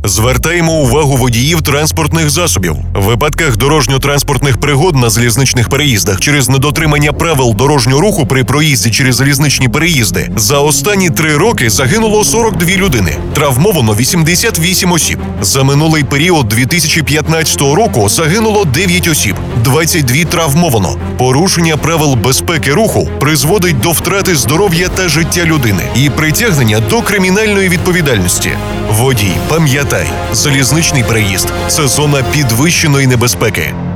Звертаємо увагу водіїв транспортних засобів. В випадках дорожньо-транспортних пригод на залізничних переїздах через недотримання правил дорожнього руху при проїзді через залізничні переїзди за останні 3 роки загинуло 42 людини, травмовано 88 осіб. За минулий період 2015 року загинуло 9 осіб, 22 травмовано. Порушення правил безпеки руху призводить до втрати здоров'я та життя людини і притягнення до кримінальної відповідальності. Водій, пам'ятай, залізничний переїзд – це зона підвищеної небезпеки.